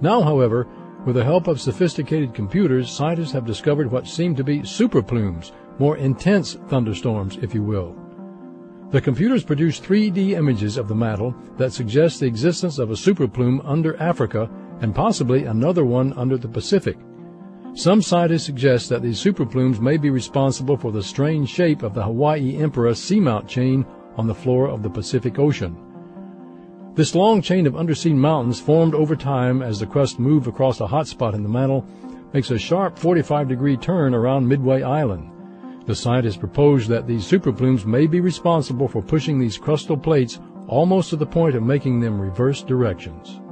Now, however, with the help of sophisticated computers, scientists have discovered what seem to be superplumes, more intense thunderstorms, if you will. The computers produce 3D images of the mantle that suggest the existence of a superplume under Africa and possibly another one under the Pacific. Some scientists suggest that these superplumes may be responsible for the strange shape of the Hawaii Emperor seamount chain on the floor of the Pacific Ocean. This long chain of undersea mountains formed over time as the crust moved across a hot spot in the mantle makes a sharp 45-degree turn around Midway Island. The scientists propose that these superplumes may be responsible for pushing these crustal plates almost to the point of making them reverse directions.